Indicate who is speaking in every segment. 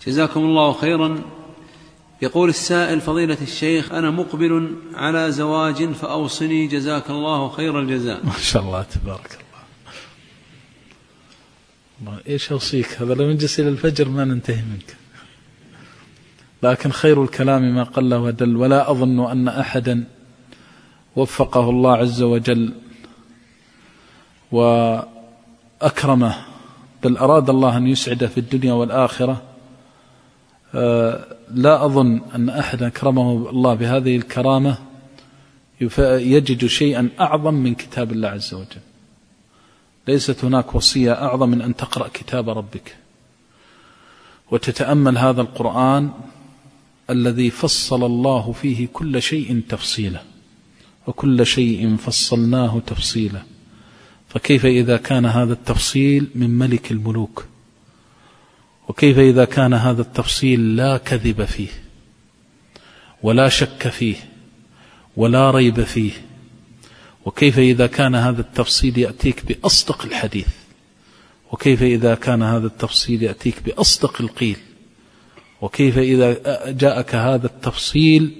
Speaker 1: جزاكم الله خيرا. يقول السائل: فضيلة الشيخ، أنا مقبل على زواج فأوصني جزاك الله خير الجزاء.
Speaker 2: ما شاء الله تبارك الله. إيش أوصيك؟ هذا لو نجلس إلى الفجر ما ننتهي منك. لكن خير الكلام ما قل ودل، ولا أظن أن أحدا وفقه الله عز وجل وأكرمه، بل أراد الله أن يسعده في الدنيا والآخرة، لا أظن أن أحدا أكرمه الله بهذه الكرامة يجد شيئا أعظم من كتاب الله عز وجل. ليست هناك وصية أعظم من أن تقرأ كتاب ربك وتتأمل هذا القرآن الذي فصل الله فيه كل شيء تفصيلا، وكل شيء فصلناه تفصيلا. فكيف إذا كان هذا التفصيل من ملك الملوك؟ وكيف إذا كان هذا التفصيل لا كذب فيه ولا شك فيه ولا ريب فيه؟ وكيف إذا كان هذا التفصيل يأتيك بأصدق الحديث؟ وكيف إذا كان هذا التفصيل يأتيك بأصدق القيل؟ وكيف إذا جاءك هذا التفصيل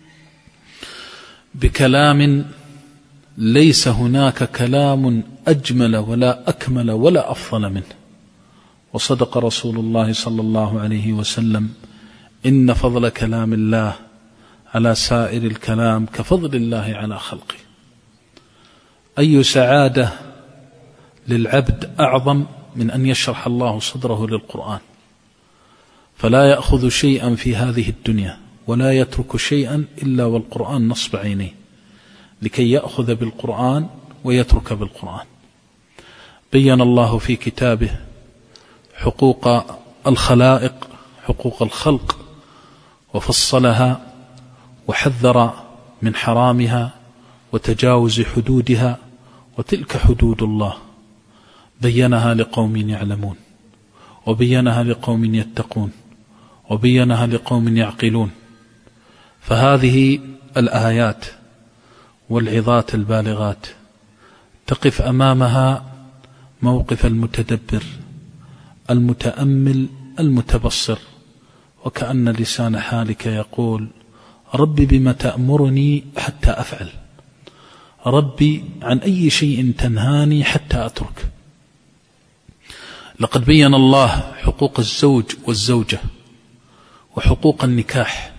Speaker 2: بكلام ليس هناك كلام أجمل ولا أكمل ولا أفضل منه؟ وصدق رسول الله صلى الله عليه وسلم: إن فضل كلام الله على سائر الكلام كفضل الله على خلقه. أي سعادة للعبد أعظم من أن يشرح الله صدره للقرآن، فلا يأخذ شيئا في هذه الدنيا ولا يترك شيئا إلا والقرآن نصب عينيه، لكي يأخذ بالقرآن ويترك بالقرآن. بين الله في كتابه حقوق الخلائق، حقوق الخلق، وفصلها وحذر من حرامها وتجاوز حدودها، وتلك حدود الله بينها لقوم يعلمون، وبينها لقوم يتقون، وبينها لقوم يعقلون. فهذه الآيات والعظات البالغات تقف أمامها موقف المتدبر المتأمل المتبصر، وكأن لسان حالك يقول: ربي بما تأمرني حتى أفعل، ربي عن أي شيء تنهاني حتى أترك. لقد بين الله حقوق الزوج والزوجة وحقوق النكاح،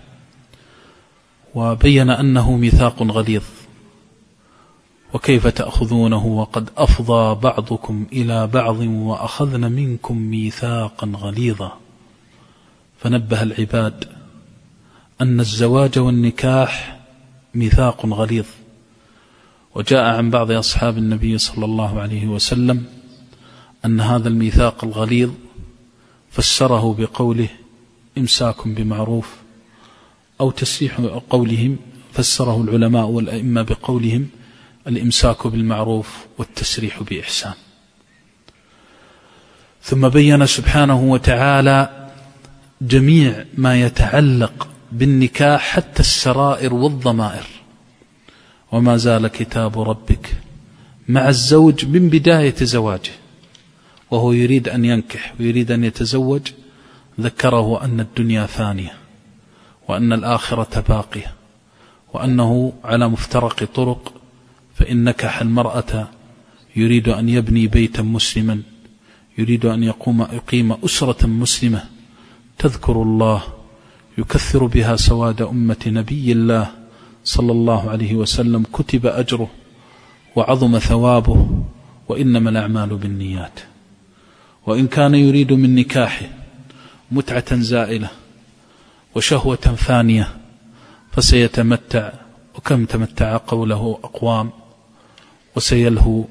Speaker 2: وبين أنه ميثاق غليظ، وكيف تأخذونه وقد أفضى بعضكم إلى بعض وأخذن منكم ميثاقا غليظا. فنبه العباد أن الزواج والنكاح ميثاق غليظ. وجاء عن بعض أصحاب النبي صلى الله عليه وسلم أن هذا الميثاق الغليظ فسره بقوله: إمساك بمعروف، أو تسريح قولهم فسره العلماء والأئمة بقولهم: الإمساك بالمعروف والتسريح بإحسان. ثم بين سبحانه وتعالى جميع ما يتعلق بالنكاح حتى السرائر والضمائر. وما زال كتاب ربك مع الزوج من بداية زواجه وهو يريد أن ينكح ويريد أن يتزوج، ذكره أن الدنيا فانية، وأن الآخرة باقية، وأنه على مفترق طرق، فإن نكح المرأة يريد أن يبني بيتا مسلما، يريد أن يقيم أسرة مسلمة تذكر الله، يكثر بها سواد أمة نبي الله صلى الله عليه وسلم، كتب أجره وعظم ثوابه، وإنما الأعمال بالنيات. وإن كان يريد من نكاحه متعة زائلة وشهوة فانية فسيتمتع، وكم تمتع قوله أقوام، وسيلهو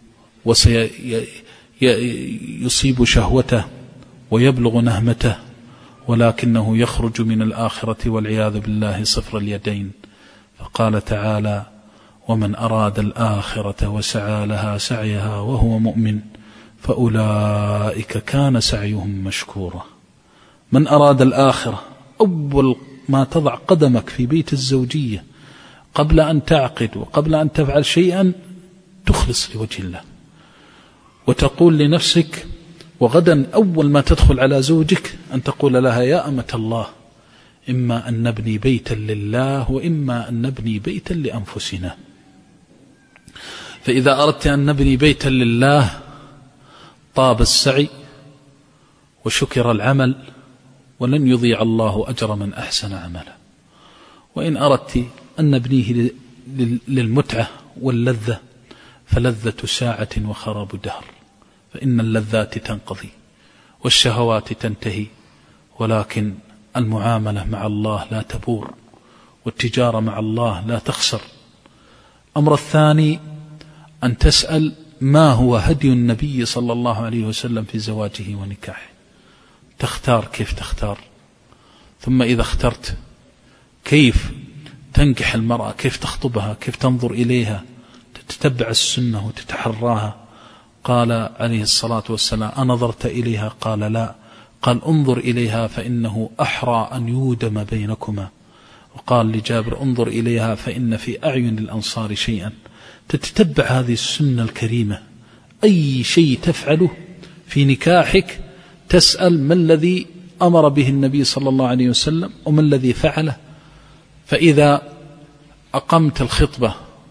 Speaker 2: وسيصيب شهوته ويبلغ نهمته، ولكنه يخرج من الآخرة والعياذ بالله صفر اليدين. فقال تعالى: ومن أراد الآخرة وسعى لها سعيها وهو مؤمن فأولئك كان سعيهم مشكورا. من أراد الآخرة، أول ما تضع قدمك في بيت الزوجية قبل أن تعقد وقبل أن تفعل شيئا تخلص لوجه الله، وتقول لنفسك: وغدا أول ما تدخل على زوجك أن تقول لها يا أمة الله إما أن نبني بيتا لله وإما أن نبني بيتا لأنفسنا. فإذا أردت أن نبني بيتا لله طاب السعي وشكر العمل ولن يضيع الله أجر من أحسن عملا. وإن أردت أن نبنيه للمتعة واللذة فلذة ساعة وخراب دهر، فإن اللذات تنقضي والشهوات تنتهي، ولكن المعاملة مع الله لا تبور والتجارة مع الله لا تخسر. الأمر الثاني أن تسأل ما هو هدي النبي صلى الله عليه وسلم في زواجه ونكاحه، تختار كيف تختار، ثم إذا اخترت كيف تنكح المرأة، كيف تخطبها، كيف تنظر إليها، تتبع السنة وتتحراها. قال عليه الصلاة والسلام أنظرت إليها؟ قال لا. قال انظر إليها فإنه أحرى أن يودم بينكما. وقال لجابر انظر إليها فإن في أعين الأنصار شيئا. تتبع هذه السنة الكريمة، أي شيء تفعله في نكاحك تسأل ما الذي أمر به النبي صلى الله عليه وسلم وما الذي فعله. فإذا أقمت الخطبة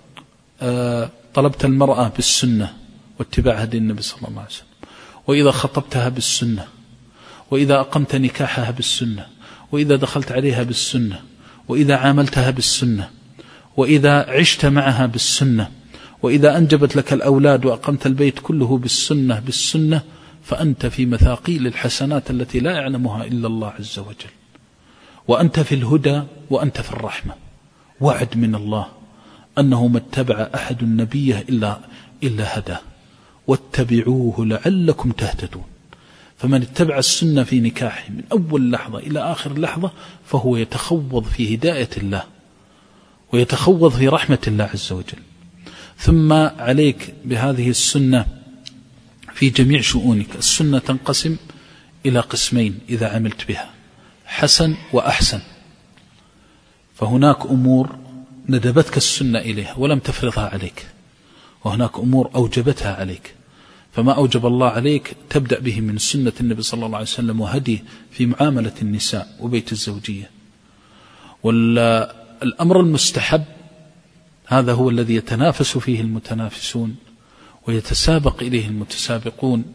Speaker 2: طلبت المرأة بالسنة واتباع هدي النبي صلى الله عليه وسلم، وإذا خطبتها بالسنة، وإذا أقمت نكاحها بالسنة، وإذا دخلت عليها بالسنة، وإذا عاملتها بالسنة، وإذا عشت معها بالسنة، وإذا أنجبت لك الأولاد وأقمت البيت كله بالسنة فأنت في مثاقيل الحسنات التي لا يعلمها إلا الله عز وجل، وأنت في الهدى وأنت في الرحمة. وعد من الله أنه ما اتبع أحد النبي إلا هداه واتبعوه لعلكم تهتدون. فمن اتبع السنة في نكاحه من أول لحظة إلى آخر لحظة فهو يتخوض في هداية الله ويتخوض في رحمة الله عز وجل. ثم عليك بهذه السنة في جميع شؤونك. السنة تنقسم إلى قسمين إذا عملت بها، حسن وأحسن. فهناك أمور ندبتك السنة إليها ولم تفرضها عليك، وهناك أمور أوجبتها عليك. فما أوجب الله عليك تبدأ به من سنة النبي صلى الله عليه وسلم وهديه في معاملة النساء وبيت الزوجية. والأمر المستحب هذا هو الذي يتنافس فيه المتنافسون ويتسابق إليه المتسابقون،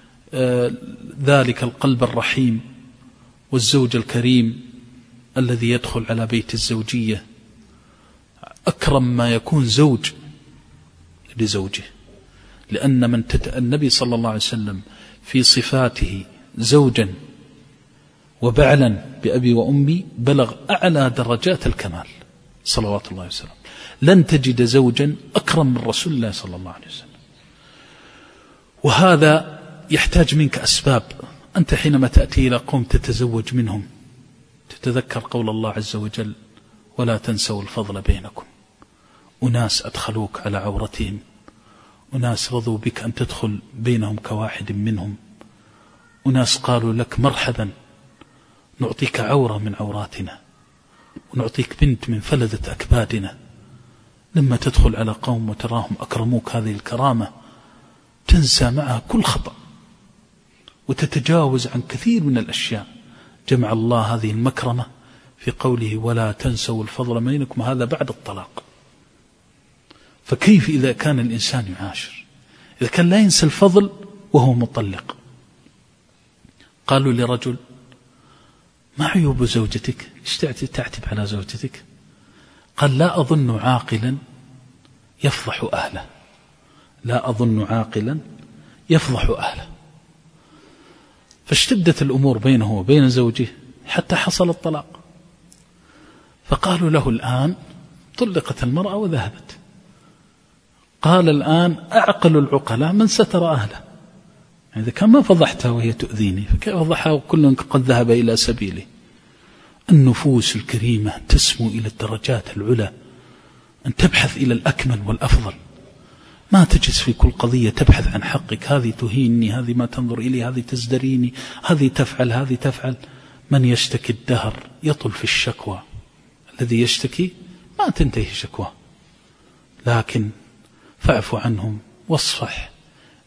Speaker 2: ذلك القلب الرحيم والزوج الكريم الذي يدخل على بيت الزوجية. أكرم ما يكون زوج لزوجه، لأن النبي صلى الله عليه وسلم في صفاته زوجا وبعلا بأبي وأمي بلغ أعلى درجات الكمال صلوات الله وسلم. لن تجد زوجا أكرم من رسول الله صلى الله عليه وسلم. وهذا يحتاج منك أسباب. أنت حينما تأتي إلى قوم تتزوج منهم تتذكر قول الله عز وجل ولا تنسوا الفضل بينكم. أناس أدخلوك على عورتهم، أناس رضوا بك أن تدخل بينهم كواحد منهم، أناس قالوا لك مرحبا نعطيك عورة من عوراتنا ونعطيك بنت من فلذة أكبادنا. لما تدخل على قوم وتراهم أكرموك هذه الكرامة تنسى معها كل خطأ وتتجاوز عن كثير من الأشياء. جمع الله هذه المكرمة في قوله ولا تنسوا الفضل بينكم، هذا بعد الطلاق. فكيف إذا كان الإنسان يعاشر، إذا كان لا ينسى الفضل وهو مطلق؟ قالوا لرجل ما عيوب زوجتك؟ ايش تعتب على زوجتك؟ قال لا أظن عاقلا يفضح أهله، لا أظن عاقلا يفضح أهله. فاشتدت الأمور بينه وبين زوجه حتى حصل الطلاق. فقالوا له الآن طلقت المرأة وذهبت. قال الآن أعقل العقلاء من ستر أهله. يعني إذا كان ما فضحتها وهي تؤذيني فكيف فضحها وكل قد ذهب إلى سبيله؟ النفوس الكريمة تسمو إلى الدرجات العلى، أن تبحث إلى الأكمل والأفضل، ما تجلس في كل قضية تبحث عن حقك. هذه تهينني، هذه ما تنظر إلي، هذه تزدريني، هذه تفعل، هذه تفعل. من يشتكي الدهر يطل في الشكوى، الذي يشتكي ما تنتهي شكوى. لكن فاعف عنهم واصفح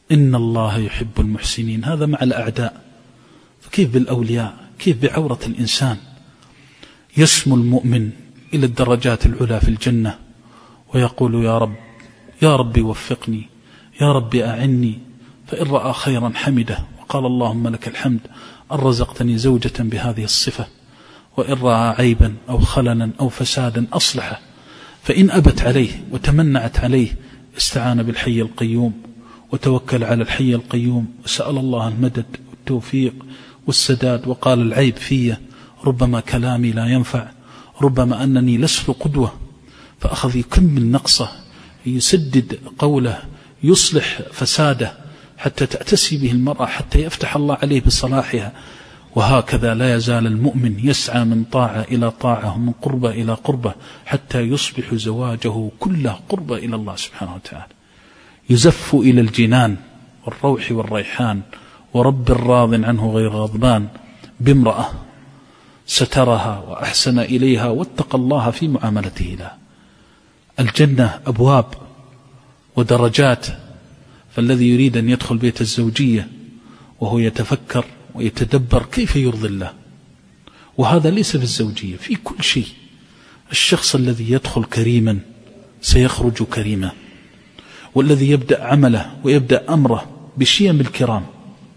Speaker 2: إن الله يحب المحسنين، هذا مع الأعداء، فكيف بالأولياء؟ كيف بعورة الإنسان؟ يسمو المؤمن إلى الدرجات العلى في الجنة ويقول يا رب، يا رب وفقني، يا رب أعني، فإن رأى خيرا حمده وقال اللهم لك الحمد أن رزقتني زوجة بهذه الصفة، وإن رأى عيبا أو خللا أو فسادا أصلحه، فإن أبت عليه وتمنعت عليه استعان بالحي القيوم وتوكل على الحي القيوم وسأل الله المدد والتوفيق والسداد، وقال العيب فيه ربما كلامي لا ينفع، ربما أنني لست قدوة، فأخذ كم من نقصه يسدد قوله، يصلح فساده حتى تأتسي به المرأة، حتى يفتح الله عليه بصلاحها. وهكذا لا يزال المؤمن يسعى من طاعة إلى طاعة ومن قربة إلى قربة حتى يصبح زواجه كله قربة إلى الله سبحانه وتعالى، يزف إلى الجنان والروح والريحان ورب راض عنه غير غضبان بامرأة سترها وأحسن إليها واتقى الله في معاملته لها. الجنة أبواب ودرجات، فالذي يريد أن يدخل بيت الزوجية وهو يتفكر ويتدبر كيف يرضي الله، وهذا ليس في الزوجية، في كل شيء. الشخص الذي يدخل كريما سيخرج كريما، والذي يبدأ عمله ويبدأ أمره بشيم الكرام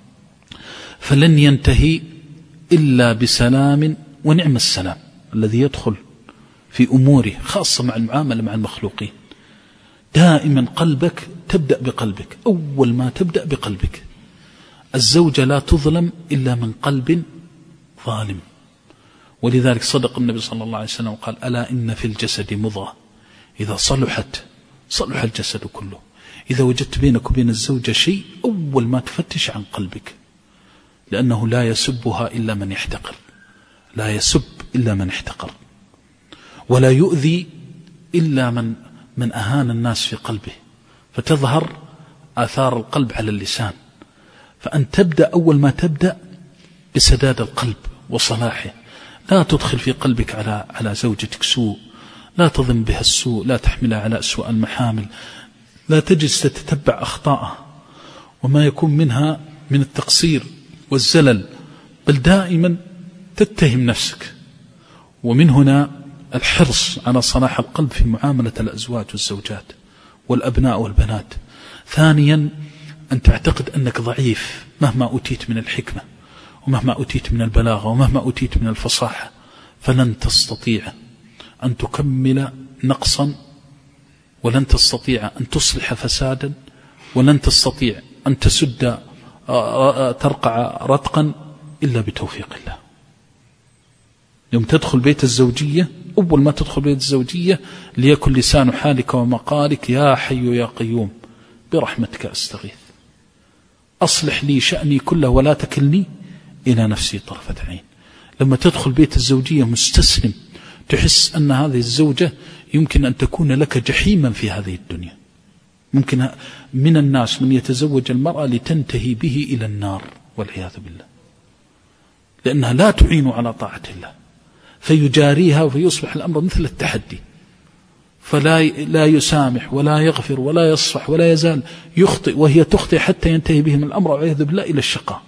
Speaker 2: فلن ينتهي إلا بسلام ونعم السلام. الذي يدخل في أموره خاصة مع المعاملة مع المخلوقين دائما قلبك تبدأ بقلبك، أول ما تبدأ بقلبك. الزوجة لا تظلم إلا من قلب ظالم، ولذلك صدق النبي صلى الله عليه وسلم وقال ألا إن في الجسد مضغة إذا صلحت صلح الجسد كله. إذا وجدت بينك وبين الزوجة شيء أول ما تفتش عن قلبك، لأنه لا يسبها إلا من يحتقر، لا يسب إلا من احتقر، ولا يؤذي إلا من أهان الناس في قلبه، فتظهر آثار القلب على اللسان. فأن تبدأ أول ما تبدأ بسداد القلب وصلاحه، لا تدخل في قلبك على زوجتك سوء، لا تظن بها السوء، لا تحملها على أسوأ المحامل، لا تجلس تتتبع أخطاءها وما يكون منها من التقصير والزلل، بل دائما تتهم نفسك. ومن هنا الحرص على صلاح القلب في معاملة الأزواج والزوجات والأبناء والبنات. ثانيا أن تعتقد أنك ضعيف مهما أتيت من الحكمة ومهما أتيت من البلاغة ومهما أتيت من الفصاحة، فلن تستطيع أن تكمل نقصا، ولن تستطيع أن تصلح فسادا، ولن تستطيع أن تسد ترقع رتقا إلا بتوفيق الله. يوم تدخل بيت الزوجية، أول ما تدخل بيت الزوجية ليكن لسان حالك ومقالك يا حي يا قيوم برحمتك أستغيث، أصلح لي شأني كله ولا تكلني إلى نفسي طرفة عين. لما تدخل بيت الزوجية مستسلم، تحس أن هذه الزوجة يمكن أن تكون لك جحيما في هذه الدنيا. ممكن من الناس من يتزوج المرأة لتنتهي به إلى النار والعياذ بالله، لأنها لا تعين على طاعة الله، فيجاريها ويصبح الأمر مثل التحدي، فلا يسامح ولا يغفر ولا يصفح ولا يزال يخطئ، وهي تخطئ حتى ينتهي بهم الأمر والعياذ بالله إلى الشقاء.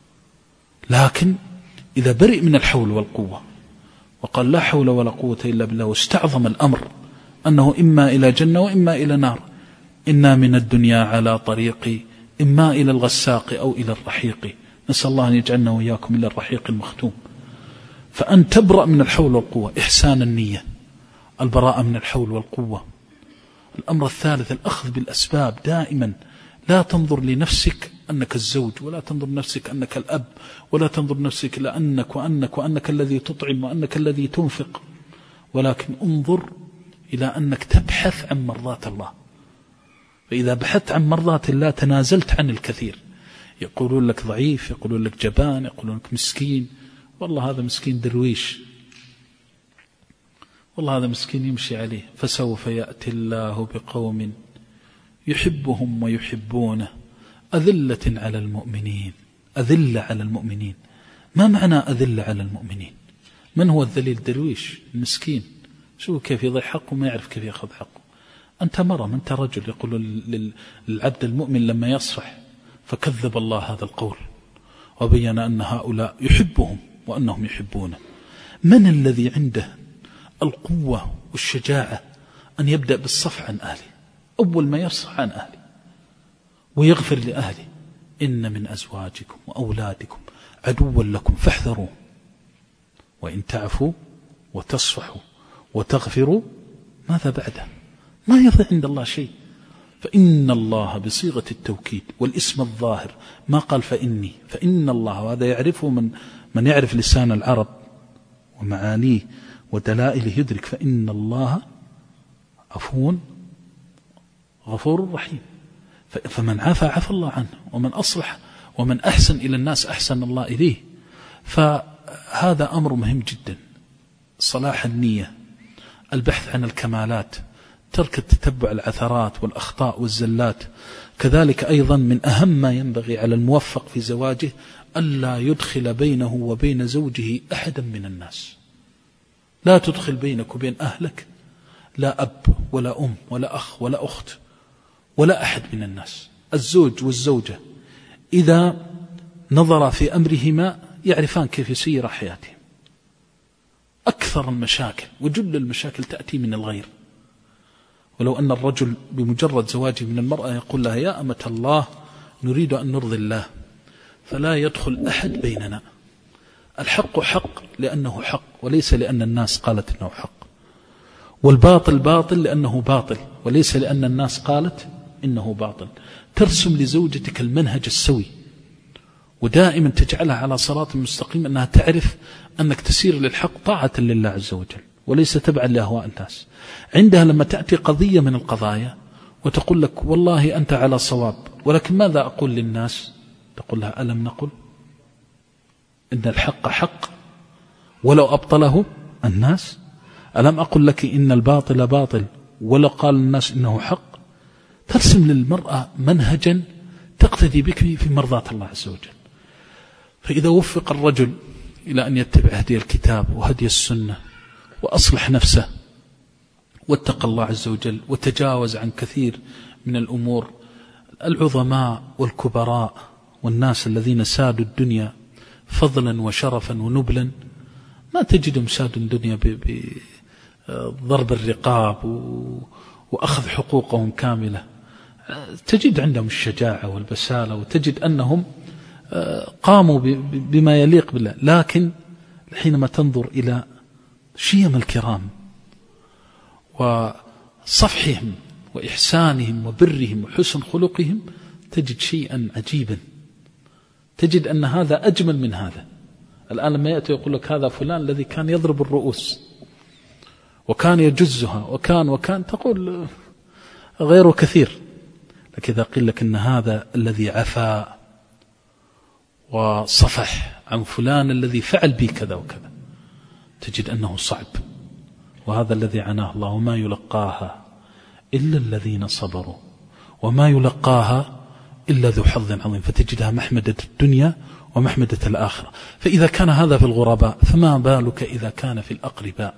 Speaker 2: لكن إذا برئ من الحول والقوة وقال لا حول ولا قوة إلا بالله، واستعظم الأمر أنه إما إلى جنة وإما إلى نار، إنا من الدنيا على طريق إما إلى الغساق أو إلى الرحيق، نسأل الله أن يجعلنا وإياكم إلى الرحيق المختوم. فأن تبرأ من الحول والقوة، إحسان النية، البراءة من الحول والقوة. الأمر الثالث الأخذ بالأسباب دائما، لا تنظر لنفسك أنك الزوج، ولا تنظر لنفسك أنك الأب، ولا تنظر لنفسك لأنك وأنك الذي تطعم وأنك الذي تنفق، ولكن انظر إلى أنك تبحث عن مرضات الله. فإذا بحثت عن مرضات الله تنازلت عن الكثير. يقولون لك ضعيف، يقولون لك جبان، يقولون لك مسكين، والله هذا مسكين درويش، والله هذا مسكين يمشي عليه. فسوف يأتي الله بقوم يحبهم ويحبونه أذلة على المؤمنين. أذلة على المؤمنين، ما معنى أذلة على المؤمنين؟ من هو الذليل؟ درويش المسكين، شو كيف يضيع حقه، ما يعرف كيف يأخذ حقه. أنت مرة، أنت رجل. يقول للعبد المؤمن لما يصفح فكذب الله هذا القول وبين أن هؤلاء يحبهم وأنهم يحبونه. من الذي عنده القوة والشجاعة أن يبدأ بالصفح عن أهله، أول ما يصفح عن أهله ويغفر لأهله؟ إن من أزواجكم وأولادكم عدوا لكم فاحذروه وإن تعفوا وتصفحوا وتغفروا ماذا بعده؟ ما يضيع عند الله شيء. فإن الله بصيغة التوكيد والاسم الظاهر، ما قال فإني، فإن الله، وهذا يعرفه من يعرف لسان العرب ومعانيه ودلائله يدرك فإن الله عفو غفور رحيم. فمن عفى عفى الله عنه، ومن أصلح ومن أحسن إلى الناس أحسن الله إليه. فهذا أمر مهم جدا، صلاح النية، البحث عن الكمالات، ترك التتبع العثرات والأخطاء والزلات. كذلك أيضا من أهم ما ينبغي على الموفق في زواجه ألا يدخل بينه وبين زوجه أحدا من الناس. لا تدخل بينك وبين أهلك لا أب ولا أم ولا أخ ولا أخت ولا أحد من الناس. الزوج والزوجة إذا نظر في أمرهما يعرفان كيف يسير حياتهم. أكثر المشاكل وجل المشاكل تأتي من الغير. ولو أن الرجل بمجرد زواجه من المرأة يقول لها يا أمة الله نريد أن نرضي الله، فلا يدخل أحد بيننا. الحق حق لأنه حق وليس لأن الناس قالت إنه حق، والباطل باطل لأنه باطل وليس لأن الناس قالت إنه باطل. ترسم لزوجتك المنهج السوي ودائما تجعلها على صراط مستقيم، أنها تعرف أنك تسير للحق طاعة لله عز وجل وليس تبعا لأهواء الناس. عندها لما تأتي قضية من القضايا وتقول لك والله أنت على صواب، ولكن ماذا أقول للناس؟ تقول لها ألم نقل إن الحق حق ولو أبطله الناس؟ ألم أقل لك إن الباطل باطل ولو قال الناس إنه حق؟ ترسم للمرأة منهجا تقتدي بك في مرضاة الله عز وجل. فإذا وفق الرجل إلى أن يتبع هدي الكتاب وهدي السنة وأصلح نفسه واتقى الله عز وجل وتجاوز عن كثير من الأمور، العظماء والكبراء والناس الذين سادوا الدنيا فضلا وشرفا ونبلا ما تجدهم سادوا الدنيا بضرب الرقاب وأخذ حقوقهم كاملة. تجد عندهم الشجاعة والبسالة وتجد أنهم قاموا بما يليق بالله. لكن حينما تنظر إلى شيم الكرام وصفحهم وإحسانهم وبرهم وحسن خلقهم تجد شيئا عجيبا، تجد أن هذا أجمل من هذا. الآن لما يأتي يقول لك هذا فلان الذي كان يضرب الرؤوس وكان يجزها وكان تقول غيره كثير، لكن إذا قيل لك أن هذا الذي عفا وصفح عن فلان الذي فعل بي كذا وكذا تجد أنه صعب. وهذا الذي عناه الله وما يلقاها إلا الذين صبروا وما يلقاها إلا ذو حظ عظيم. فتجدها محمدة الدنيا ومحمدة الآخرة. فإذا كان هذا في الغرباء فما بالك إذا كان في الأقرباء؟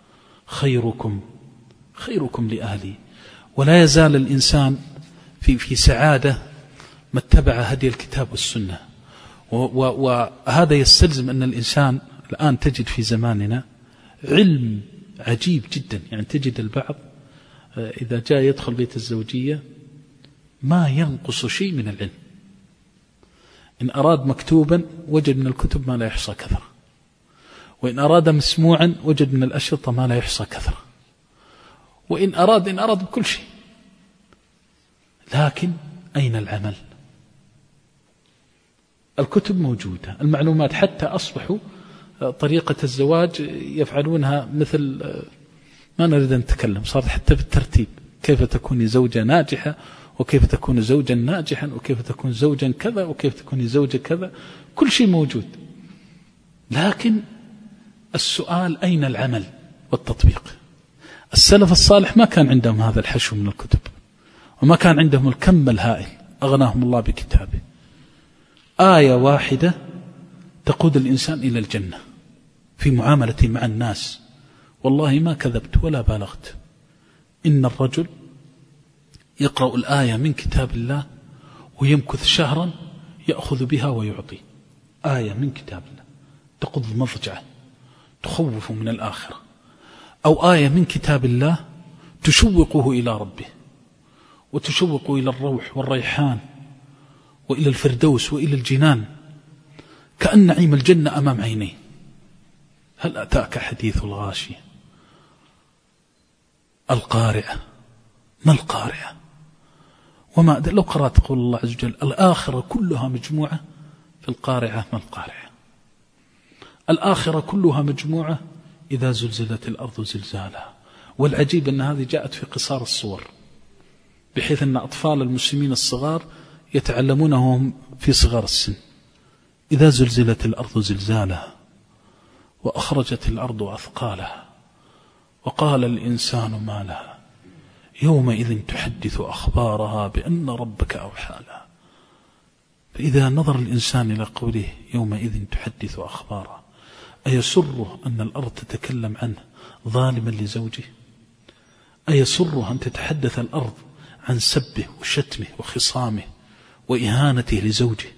Speaker 2: خيركم لأهلي. ولا يزال الإنسان في سعادة ما اتبع هدي الكتاب والسنة. وهذا يستلزم أن الإنسان الآن تجد في زماننا علم عجيب جدا. يعني تجد البعض إذا جاء يدخل بيت الزوجية ما ينقص شيء من العلم. إن أراد مكتوبا وجد من الكتب ما لا يحصى كثرة، وإن أراد مسموعا وجد من الأشرطة ما لا يحصى كثرة، وإن أراد بكل شيء. لكن أين العمل؟ الكتب موجودة، المعلومات، حتى أصبحوا طريقة الزواج يفعلونها مثل ما نريد أن نتكلم، صار حتى بالترتيب، كيف تكون زوجة ناجحة وكيف تكون زوجا ناجحا وكيف تكون زوجا كذا وكيف تكون زوجة كذا، كل شيء موجود. لكن السؤال أين العمل والتطبيق؟ السلف الصالح ما كان عندهم هذا الحشو من الكتب، وما كان عندهم الكم الهائل، أغناهم الله بكتابه. آية واحدة تقود الإنسان إلى الجنة في معاملته مع الناس. والله ما كذبت ولا بالغت. إن الرجل يقرأ الآية من كتاب الله ويمكث شهرا يأخذ بها ويعطي. آية من كتاب الله تقض مضجعه تخوف من الآخرة، أو آية من كتاب الله تشوقه إلى ربه وتشوقه إلى الروح والريحان وإلى الفردوس وإلى الجنان، كأن نعيم الجنة أمام عينيه. هل أتاك حديث الغاشية؟ القارعة. ما القارعة؟ وما لو قرأت قول الله عز وجل الآخرة كلها مجموعة في القارعة. ما القارعة؟ الآخرة كلها مجموعة إذا زلزلت الأرض زلزالها. والعجيب أن هذه جاءت في قصار الصور، بحيث أن أطفال المسلمين الصغار يتعلمونهم في صغار السن. إذا زلزلت الأرض زلزالها وأخرجت الأرض أثقالها وقال الإنسان ما لها يومئذ تحدث أخبارها بأن ربك أوحى لها. فإذا نظر الإنسان إلى قوله يومئذ تحدث أخبارها، أيسره أن الأرض تتكلم عنه ظالما لزوجه؟ أيسره أن تتحدث الأرض عن سبه وشتمه وخصامه وإهانته لزوجه؟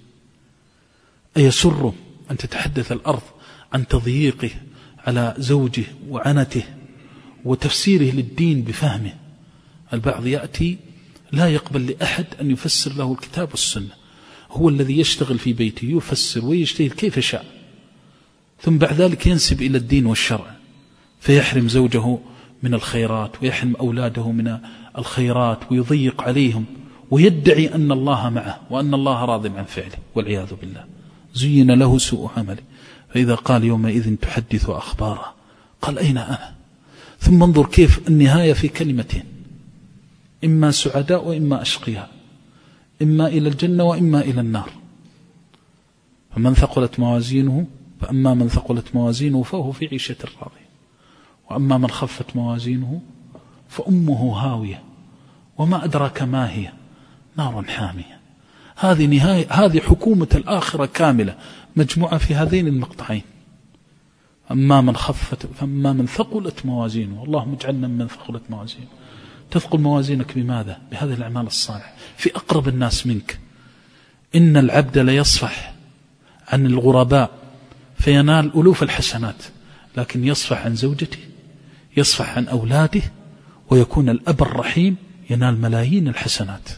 Speaker 2: أيسره أن تتحدث الأرض عن تضييقه على زوجه وعنته وتفسيره للدين بفهمه؟ البعض يأتي لا يقبل لأحد أن يفسر له الكتاب والسنة، هو الذي يشتغل في بيته يفسر ويجتهد كيف شاء، ثم بعد ذلك ينسب إلى الدين والشرع، فيحرم زوجه من الخيرات ويحرم أولاده من الخيرات ويضيق عليهم ويدعي أن الله معه وأن الله راض عن فعله والعياذ بالله. زين له سوء عمله. فإذا قال يومئذ تحدث أخبارها قال أين أنا؟ ثم انظر كيف النهاية في كلمتين، إما سعداء وإما أشقياء، إما إلى الجنة وإما إلى النار. فمن ثقلت موازينه فأما من ثقلت موازينه فهو في عيشة راضية، وأما من خفت موازينه فأمه هاوية وما أدراك ما هي نار حامية. هذه نهاية، هذه حكومة الآخرة كاملة مجموعة في هذين المقطعين. أما من خفت فأما من ثقلت موازينه، اللهم اجعلنا من ثقلت موازينه. تثقل موازينك بماذا؟ بهذه الأعمال الصالحة في أقرب الناس منك. إن العبد ليصفح عن الغرباء فينال ألوف الحسنات، لكن يصفح عن زوجته، يصفح عن أولاده، ويكون الأب الرحيم ينال ملايين الحسنات.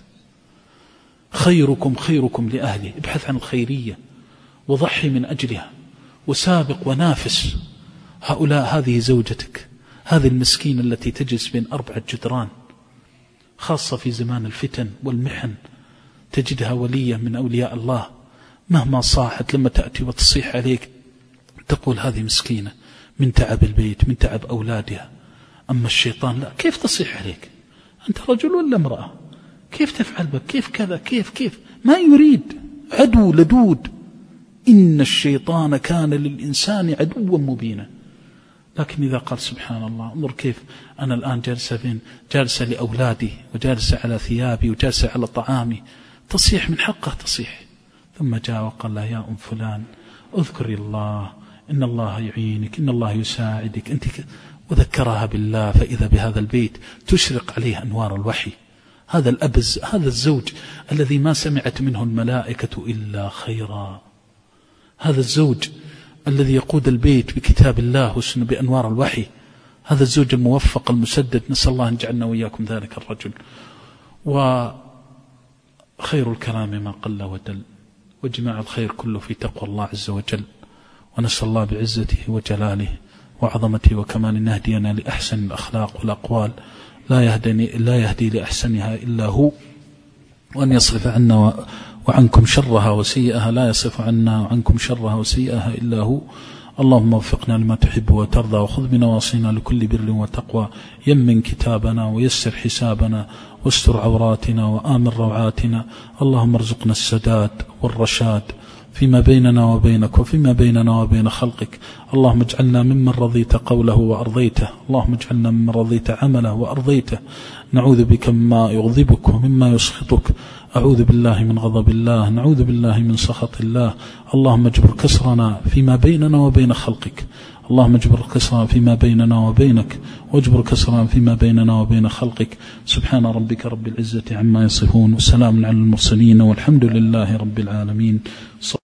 Speaker 2: خيركم خيركم لأهله. ابحث عن الخيرية وضحي من أجلها وسابق ونافس. هؤلاء هذه زوجتك، هذه المسكينة التي تجلس بين 4 جدران، خاصة في زمان الفتن والمحن تجدها ولية من أولياء الله، مهما صاحت لما تأتي وتصيح عليك تقول هذه مسكينة من تعب البيت من تعب أولادها. أما الشيطان لا، كيف تصيح عليك؟ أنت رجل ولا امرأة؟ كيف تفعل بك؟ كيف كذا؟ كيف ما يريد، عدو لدود. إن الشيطان كان للإنسان عدوا مبينا. لكن إذا قال سبحان الله، انظر كيف أنا الآن جالسة لأولادي وجالسة على ثيابي وجالسة على طعامي، تصيح من حقه تصيح. ثم جاء وقال له يا فلان اذكري الله، إن الله يعينك، إن الله يساعدك أنت، وذكرها بالله، فإذا بهذا البيت تشرق عليه أنوار الوحي. هذا الأبز، هذا الزوج الذي ما سمعت منه الملائكة إلا خيرا، هذا الزوج الذي يقود البيت بكتاب الله وسنة بأنوار الوحي، هذا الزوج الموفق المسدد. نسأل الله أن جعلنا وإياكم ذلك الرجل. وخير الكلام ما قل ودل، وجماع الخير كله في تقوى الله عز وجل. ونسأل الله بعزته وجلاله وعظمته وكمال أن يهدينا لأحسن الأخلاق والأقوال، لا يهدي لأحسنها إلا هو، وأن يصرف عنا وعنكم شرها وسيئها، لا يصرف عنا وعنكم شرها وسيئها إلا هو. اللهم وفقنا لما تحب وترضى، وخذ بنواصينا لكل بر وتقوى، يمن كتابنا ويسر حسابنا، واستر عوراتنا وآمن روعاتنا. اللهم ارزقنا السداد والرشاد فيما بيننا وبينك وفيما بيننا وبين خلقك. اللهم اجعلنا ممن رضيت قوله وأرضيته، اللهم اجعلنا ممن رضيت عمله وأرضيته. نعوذ بك مما يغضبك ومما يسخطك، أعوذ بالله من غضب الله، نعوذ بالله من سخط الله. اللهم اجبر كسرنا فيما بيننا وبين خلقك، اللهم اجبر كسرا فيما بيننا وبينك، واجبر كسرا فيما بيننا وبين خلقك. سبحان ربك رب العزة عما يصفون، وسلام على المرسلين، والحمد لله رب العالمين.